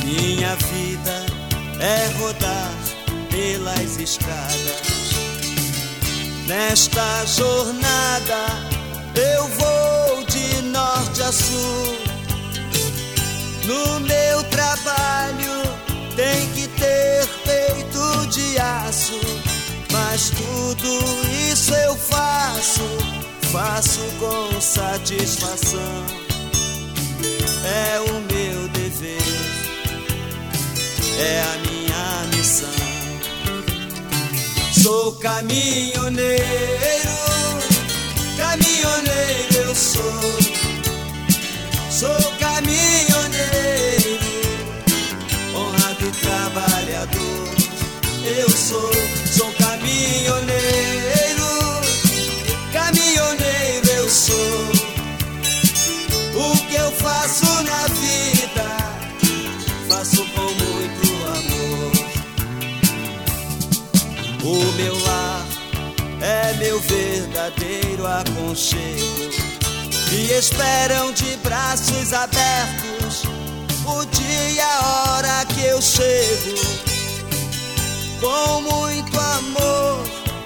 Minha vida é rodar pelas estradas. Nesta jornada eu vou de norte a sul. No meu trabalho tem que ter peito de aço, mas tudo isso eu faço com satisfação. É o meu dever, é a minha missão. Sou caminhoneiro, caminhoneiro eu sou. Sou caminhoneiro, honrado e trabalhador. Eu sou caminhoneiro, caminhoneiro eu sou. O que eu faço na vida, faço com muito amor. O meu lar é meu verdadeiro aconchego. Me esperam de braços abertos o dia e a hora que eu chego. Com muito amor,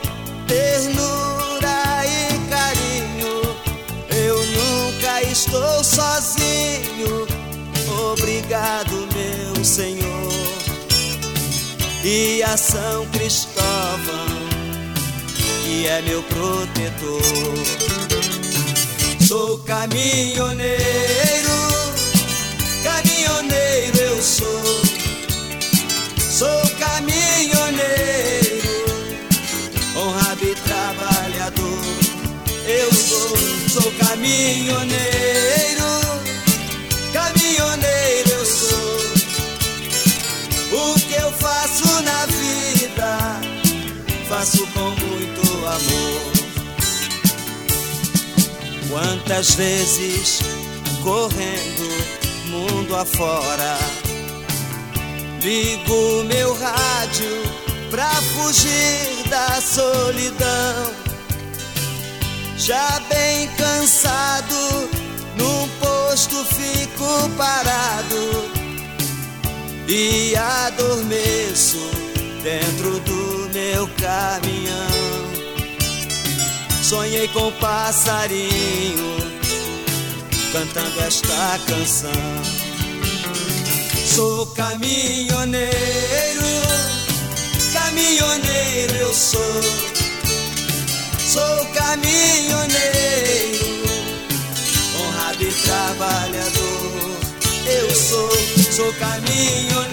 ternura e carinho, eu nunca estou sozinho. Obrigado, meu Senhor, e a São Cristóvão, que é meu protetor. Sou caminhoneiro, caminhoneiro eu sou. Sou caminhoneiro, honrado e trabalhador. Eu sou caminhoneiro, caminhoneiro eu sou. O que eu faço na vida, faço com muito amor. Quantas vezes correndo mundo afora, ligo meu rádio pra fugir da solidão. Já bem cansado, num posto fico parado e adormeço dentro do meu caminhão. Sonhei com um passarinho cantando esta canção. Sou caminhoneiro, caminhoneiro eu sou. Sou caminhoneiro, honrado e trabalhador. Eu sou caminhoneiro,